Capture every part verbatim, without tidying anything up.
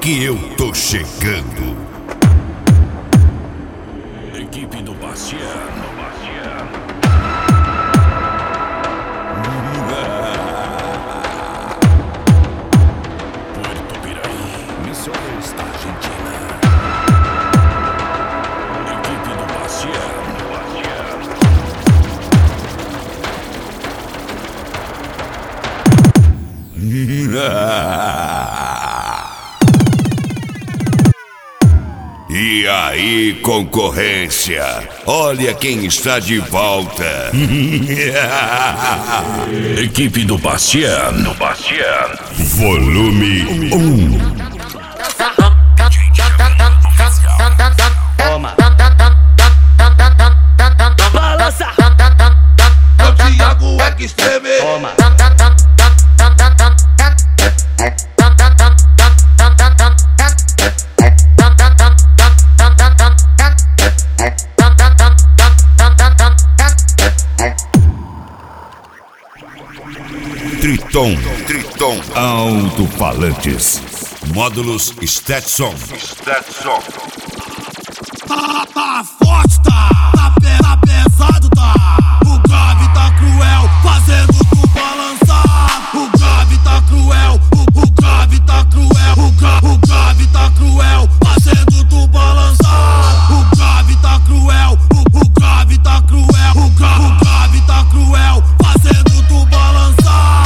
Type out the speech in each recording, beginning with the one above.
que eu tô chegando. Equipe do Bastiano. Puerto Piraí, Missões, Argentina. Equipe do Bastiano. E aí, concorrência? Olha quem está de volta. Equipe do Bastiano. Bastiano. Volume um. Toma. Balança. É o Thiago Extreme. Toma. Triton, Triton, alto-falantes, módulos Stetson. Stetson. Tá, tá forte, tá, tá, pe tá pesado, tá. O grave tá cruel, fazendo tu balançar. O grave tá cruel, o, o grave tá cruel. O, gra o grave tá cruel, fazendo tu balançar. O grave tá cruel, o, o grave tá cruel. O, gra o grave tá cruel, fazendo tu balançar.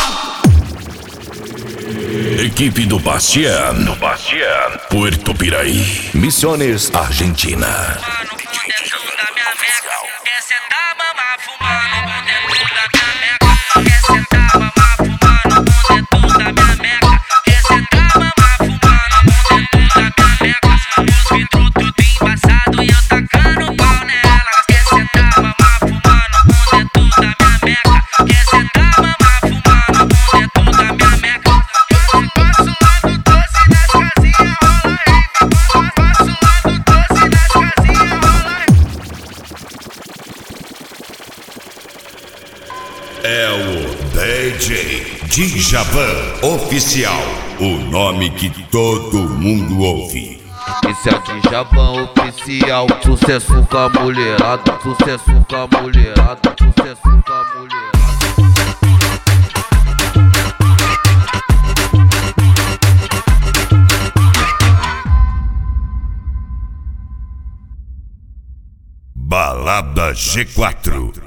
Equipe do Bastiano. Bastiano. Puerto Piraí, Missões, Argentina. Fumando por dentro da minha meca. Quer sentar, mamar, fumando por dentro da minha meca. Quer sentar, mamar, fumando por dentro da minha meca. Quer sentar, mamar, fumando por dentro da minha meca. Os vidros tudo embaçado e eu tacando pau nela. Quer sentar, mamar, fumando por dentro da minha meca. Quer sentar, mamar, fumando por dentro da minha meca. Passo suando doce nas casinhas, rola aí. Passo suando doce nas casinhas, rola aí. É o D J Djavan Oficial, o nome que todo mundo ouve. Esse é o Djavan Oficial. Sucesso com a mulherada, sucesso com a mulherada, sucesso com a mulherada. Balada G quatro.